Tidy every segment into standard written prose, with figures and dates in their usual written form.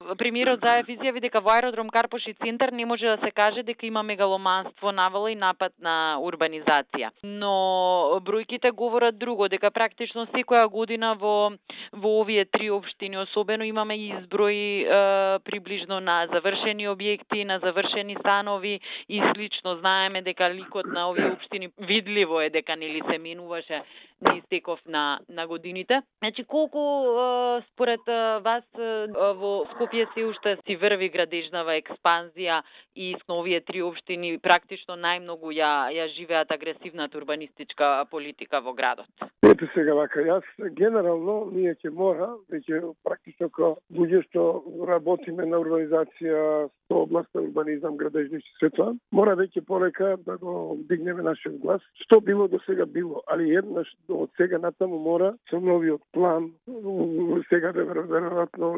премиерот Заев изјави дека во аеродром Карпоши центар не може да се каже дека има мегаломанство, навала и напад на урбанизација. Но бројките говорат друго, дека практично секоја година во овие три општини особено имаме изброи приближно на завршени објекти, на завршени станови и слично. Знаеме дека ликот на овие општини видливо е дека нели се менуваше низ теков на годините. Значи колку според вас во Скопје се уште си врви градежнава експанзија и на овие три општини практично најмногу ја живеат агресивната урбанистичка политика во градот? Ето сега вака, јас генерално ние ќе мора, веќе практично како луѓе што работиме на урбанизација, со област на урбанизам, градежници, се тоа, мора веќе полека да го дигнеме нашиот глас. Што било до сега било, али еднаш од сега натаму мора со новиот план, сега веројатно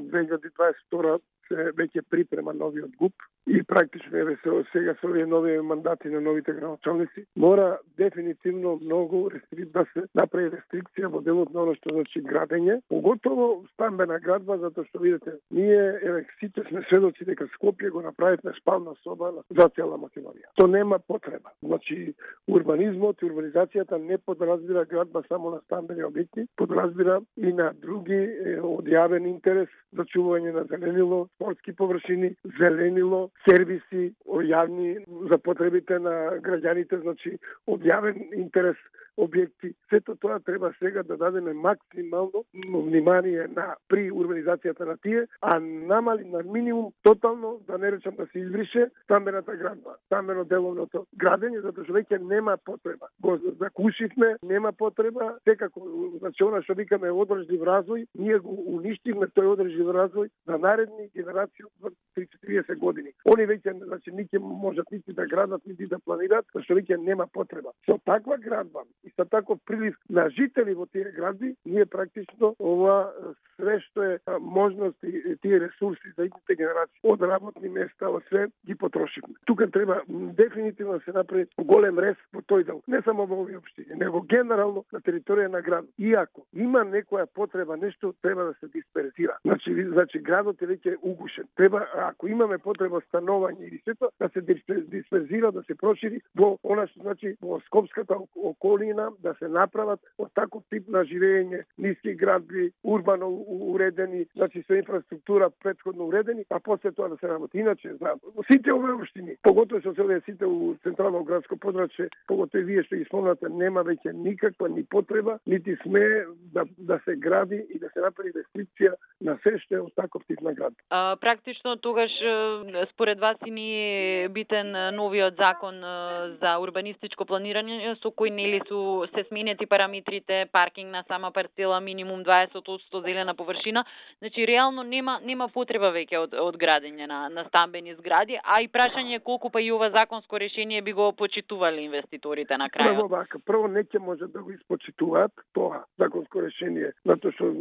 2022 се веќе припрема новиот ГУП и практично сега со овие нови мандати на новите градоначалници мора дефинитивно многу да се направи рестрикција во делот на оно што значи градење, поготово стамбена градба, затоа што видите, ние сите сме сведоци дека Скопје го направивме спална соба за цела Македонија. То нема потреба. Значи урбанизмот и урбанизацијата не подразбира градба само на стамбени објекти, подразбира и на други од јавен интерес, зачување на зеленило, спортски површини, зеленило, сервиси јавни за потребите на граѓаните, значи од јавен интерес објекти. Сето тоа треба сега да дадеме максимално внимание при урбанизацијата на тие, а намали на минимум тотално, да не речам да се избрише стамбената градба, стамбено деловното градење, затоа што веќе нема потреба. Го закушивме, нема потреба, секако, значи она што викаме одржлив развој, ние го уништивме тој одржлив развој на наредни генерации од 30 години. Они веќе, значи, нике можат нити да градат, нити да планираат, зашто веќе нема потреба. Со таква градба и со таков прилив на жители во тие градби, ние практично ова све што е можности, тие ресурси за идните генерации, од работни места, од све, ги потрошивме. Тука треба дефинитивно да се направи голем рез во тој дел, не само во овие општини, него генерално на територија на град. Иако има некоја потреба, нешто треба да се дисперзира. Значи градот е веќе угушен. Треба, ако имаме потреба становање или сето, да се дисперзира, да се прошири во она што значи во Скопската околина, да се направат од таков тип на живење, ниски градби, урбано уредени, значи со инфраструктура претходно уредени, а после тоа да се работи. Иначе, знам, сите овие општини, поготово со овие сите у централно градско подрачје, поготово и вие што ги спомнате, нема веќе никаква ни потреба, нити сме да се гради и да се направи рестрикција на се што е од таков тип на град. Практично тогаш според вас и не е битен новиот закон за урбанистичко планирање со кој нели се сменети параметрите, паркинг на сама парцела, минимум 20% зелена површина. Значи реално нема потреба веќе од градење на стамбени згради, а и прашање колку па и ова законско решение би го почитувале инвеститорите на крајот. Прво не ќе може да го испочитуваат тоа законско решение, затоа што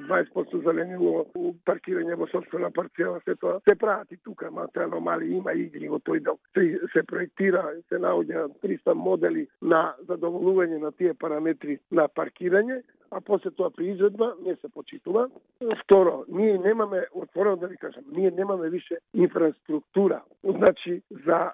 20% зеленило, паркирање во сопствена парцела, се тоа се прават и тука, мате аномалии, има игри во тој дел. Се проектира, се наоѓа 300 модели на задоволување на тие параметри на паркирање, а после тоа при изведба не се почитува. Второ, ние немаме, отворено да ви кажам, ние немаме више инфраструктура. Значи,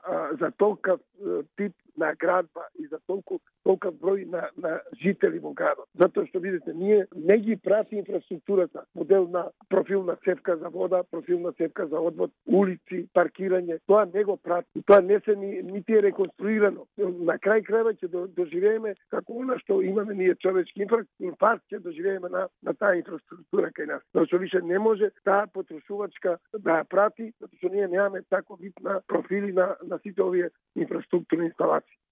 за толкав тип на градба и за толков број на жители во градот. Затоа што видите, ние не ги прати инфраструктурата, модел на профилна цевка за вода, профилна цевка за одвод, улици, паркирање, тоа не го прати. Тоа не се нити е реконструирано. На крај крајва ќе доживееме како она што имаме ние човечки инфаркт ќе доживееме на таа инфраструктура кај нас. Зашто више не може таа потрошувачка да ја прати, затоа што ние немаме таков вид на профили на сите овие инфраструктурни инсталации.